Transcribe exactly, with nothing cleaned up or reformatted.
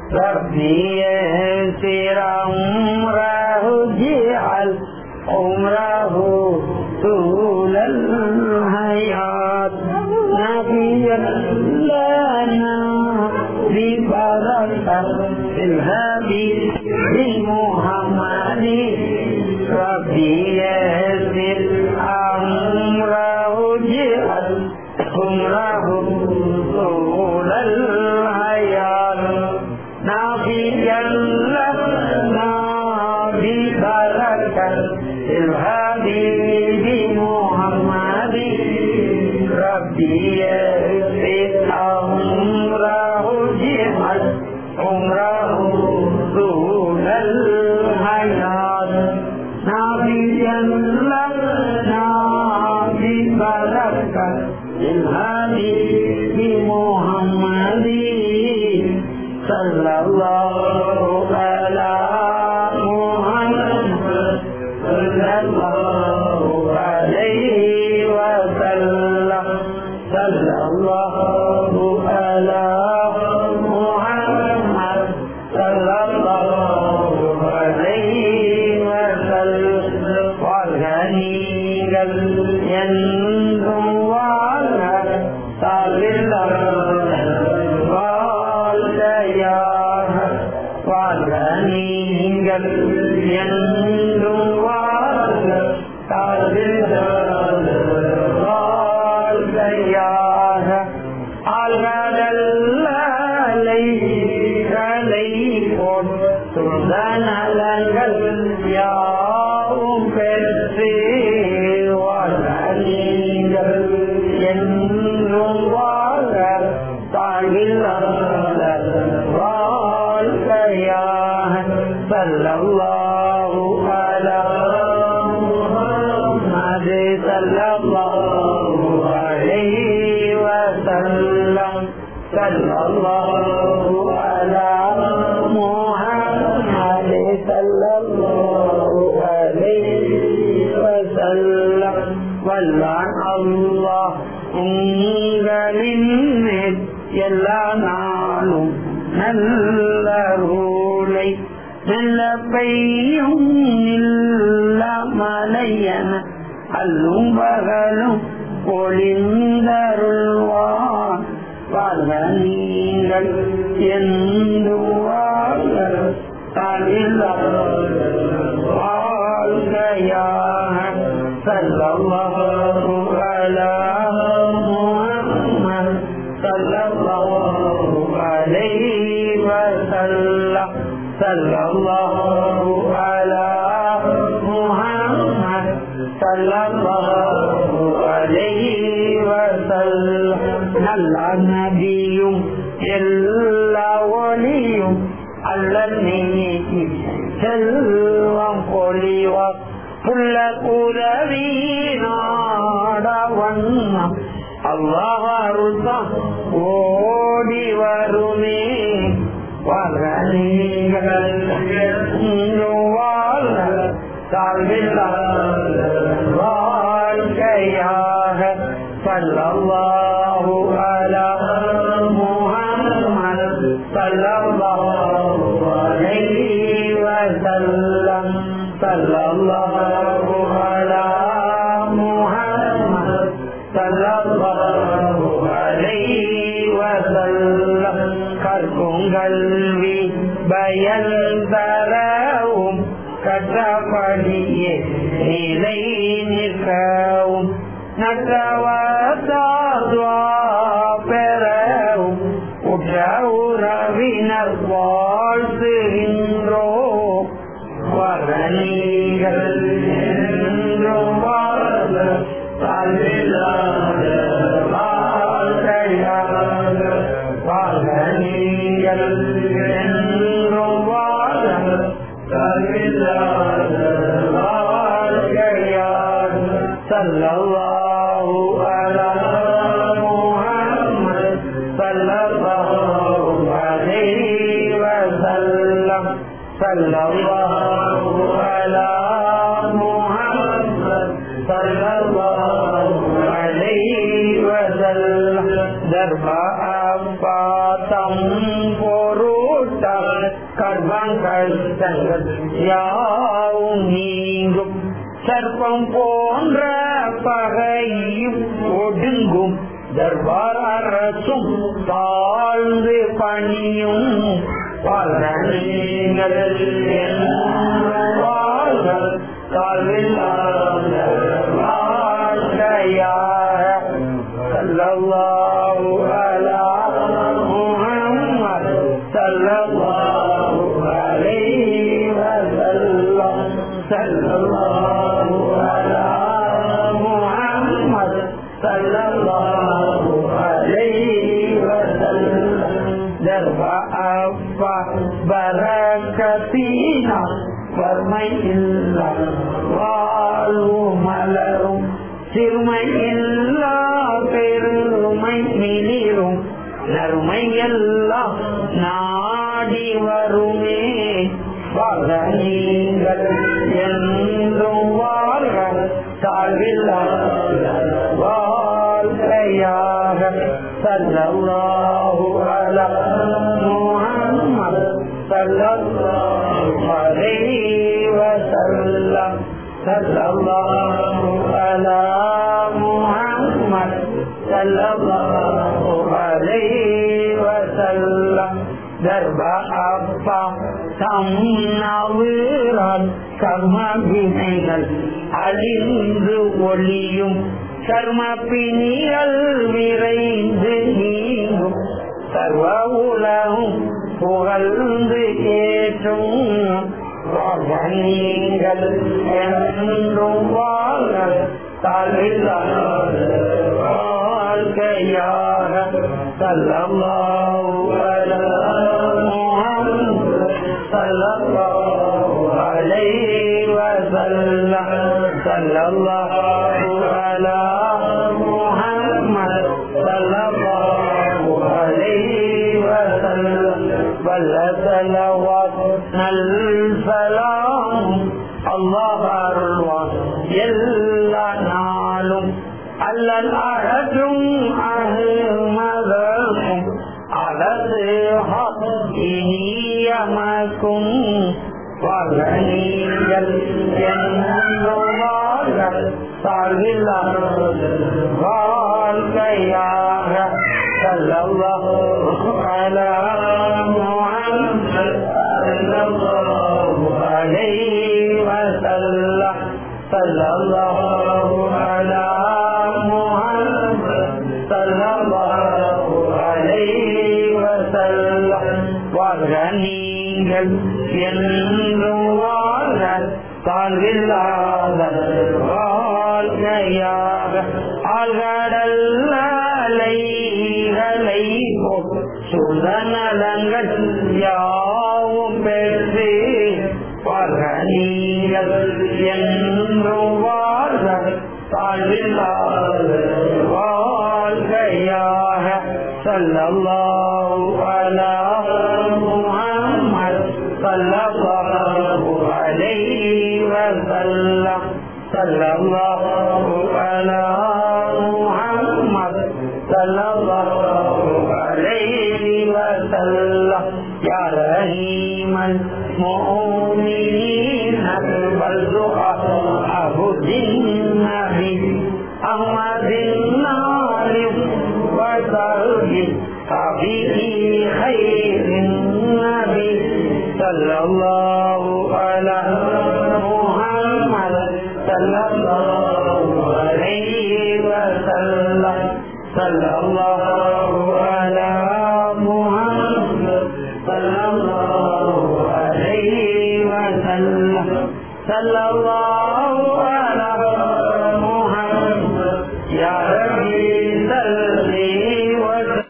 ربي يسر عمره اجعل عمره طول الحياة نبيا لنا ببركة الهادي محمد ربي يسر عمره اجعل عمره طول الحياة نبيا لنا ببركة الهادي محمد ربي يسر عمره اجعل عمره طول الحياة نبيا لنا ببركة الهادي محمد صلى الله على محمد صلى الله عليه وسلم صلى الله على محمد صلى الله عليه وسلم وغنيا ينظر وعلى صلى وغنيا ينظر وعلى Allah உங்களின் எல்லா நாளும் நல்லருளை நல்ல பெய்யும் மலையன அல்லும் பகலும் பொழிந்தருள்வான் வாழ்க நீங்கள் என்று வாழ்க வாழ்கையாக சல்லல்லாஹு அலா முஹம்மத் சல்லல்லாஹு அலைஹி வஸல்லம் சல்லல்லாஹு அலா முஹம்மத் சல்லல்லாஹு அலைஹி வஸல்லம் நல்ல நபியும் எல்லா ஒளியும் அல்லல் நீக்கி செல்வம் பொலிவார் புள்ள குரவி நாட வண்ணம் அல்லாஹ் அருள்தான் ஓடி வருமே வாழ்க நீங்கள் வாழ்க வாழ்க்கையாக ஸல்லல்லாஹு அலா முஹம்மத் ஸல்லல்லாஹு அலைஹி வஸல்லம் ஸல்லல்லாஹு அலா முஹம்மத் ஸல்லல்லாஹு அலைஹி வஸல்லம் கற்கும் கல்வி பயன் தரவும் கற்றபடியே நிலை நிற்கவும் நற்றவத்தாதுவா பெறவும் உற்ற உறவினர் வாழ்த்துகின்றோ வரணிகள் என்றும் வாழ்க வாழ்க்கையாக வாழ்கணிகள் என்றும் வாழ்க வாழ்க்கையாக ஸல்லல்லாஹு அலா முஹம்மத் ஸல்லல்லாஹு அலைஹி வஸல்லம் ஸல்லல்லாஹு அலா முஹம்மத் ஸல்லல்லாஹு அலைஹி வஸல்லம் தர்பாத்தம் பொருட்டம் கஷ்டங்கள் யாவும் நீங்கும். சர்ப்பம் போன்ற பகையும் ஒடுங்கும். தர்பார் அரசும் தாழ்ந்து பணியும். வாழ்க நீங்கள் வாழ்க தாழ்வில்லாத வாழ்க்கையாக. ஸல்லல்லாஹு அலா முஹம்மத் ஸல்லல்லாஹு அலைஹி வஸல்லம். ஸல்லல்லாஹு அலா முஹம்மத் ஸல்லல்லாஹு அலைஹி வஸல்லம். தர்பா அப்பா பரக்கத்தினா வறுமை இல்லா வாழ்வு மலரும். சிறுமை இல்லா பெருமை மிளிரும். நறுமை எல்லாம் நாடி வருமே. வாழ்க நீங்கள் என்றும் வாழ்க தாழ்வில்லாத வாழ்க்கையாக. ஸல்லல்லாஹு அலா முஹம்மத் ஸல்லல்லாஹு அலைஹி வஸல்லம். ஸல்லல்லாஹு அலா முஹம்மத் ஸல்லல்லாஹு அலைஹி வஸல்லம். தர்ப அப்பா தம்னவிரால் கர்ம வினைகள் அழிந்து ஒளியும். கர்ம பிணிகள் விரைந்து நீங்கும். சர்வ உலகும் புகழ்ந்து ஏற்றும். வாழ்க நீங்கள் என்றும் வாழ்க தாழ்வில்லாத வாழ்க்கையாக. ஸல்லல்லாஹு அலா முஹம்மத் ஸல்லல்லாஹு அலைஹி வஸல்லம். ஸல்லல்லாஹு அலா முஹம்மத் ஸல்லல்லாஹு அலைஹி வஸல்லம். வல்ல ஸலவாத் நல் சலாம் அல்லாஹ் அருள்வான் எல்லா நாளும். அல்லல் அழகும் அஹ்மதக்கும் அலது இனியமக்கும். வாழ்க நீங்கள் என்றும் வாழ்க தாழ்வில்லாத வாழ்க்கையாக. ஸல்லல்லாஹு அலா முஹம்மத் ஸல்லல்லாஹு அலைஹி வஸல்லம். ஸல்லல்லாஹு அலா முஹம்மத் ஸல்லல்லாஹு அலைஹி வஸல்லம். வாழ்க நீங்கள் என்றும் வாழ்க தாழ்வில்லாத வாழ்க்கையாக. ஆழ்கடல் அலைகளை சுதநலங்கள் யாவும் பெற்று. வாழ்க நீங்கள் என்றும் வாழ்க தாழ்வில்லாத வாழ்க்கையாக. ஸல்லல்லாஹு அலா முஹம்மத் ஸல்லல்லாஹு அலைஹி வஸல்லம். ஸல்லல்லாஹு அலா முஹம்மத் ஸல்லல்லாஹு அலைஹி வஸல்லம். யா ரஹீமல் முஃமினீன வல் துஆஅஹு தின்னபி அஹ்மதின் நாலிம் வஸல்லிம் கபிஹி கைரின் நபி. ஸல்லல்லாஹு அலா முஹம்மத் ஸல்லல்லாஹு அலைஹி வஸல்லம். ஸல்லல்லாஹு அலா முஹம்மத் ஸல்லல்லாஹு அலைஹி வஸல்லம். ஸல்லல்லாஹு அலா